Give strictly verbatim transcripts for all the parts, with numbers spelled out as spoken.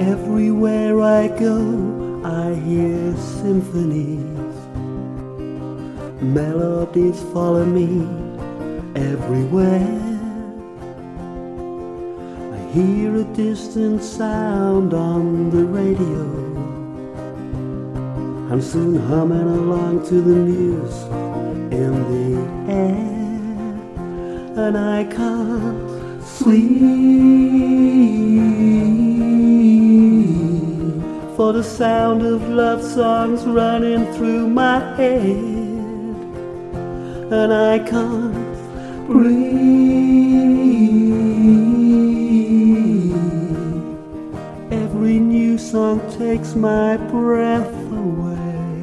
Everywhere I go, I hear symphonies. Melodies follow me everywhere. I hear a distant sound on the radio. I'm soon humming along to the muse in the air, and I can't sleep for the sound of love songs running through my head, and I can't breathe. Every new song takes my breath away.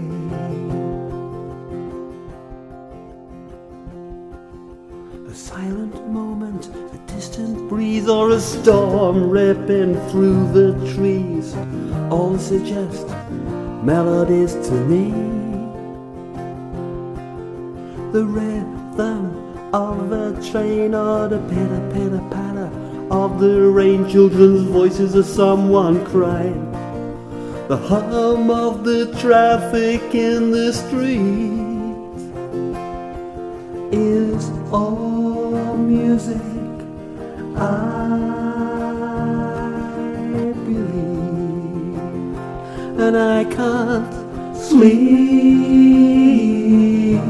A silent moment, a distant breeze, or a storm ripping through the trees, all suggest melodies to me. The rhythm of a train, or the pitter pitter patter of the rain, children's voices or someone crying, the hum of the traffic in the street is all music, I believe, and I can't sleep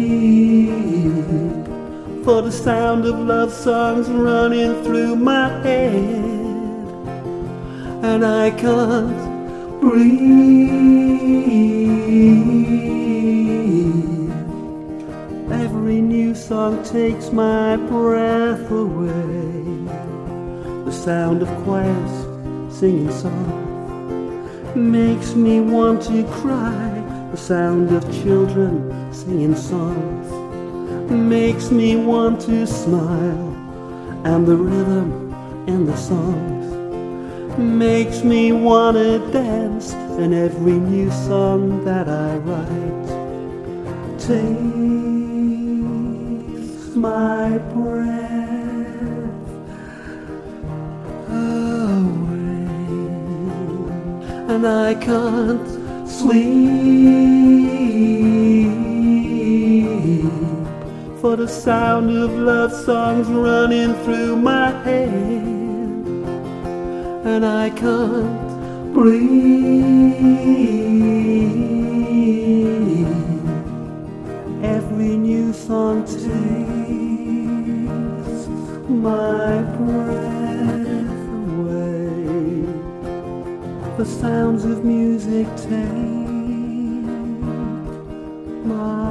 for the sound of love songs running through my head, and I can't breathe. Every new song takes my breath away. The sound of choirs singing songs makes me want to cry. The sound of children singing songs makes me want to smile, and the rhythm in the songs makes me want to dance. And every new song that I write takes my breath away, and I can't sleep for the sound of love songs running through my head, and I can't breathe. Every new song takes my breath away. The sounds of music take my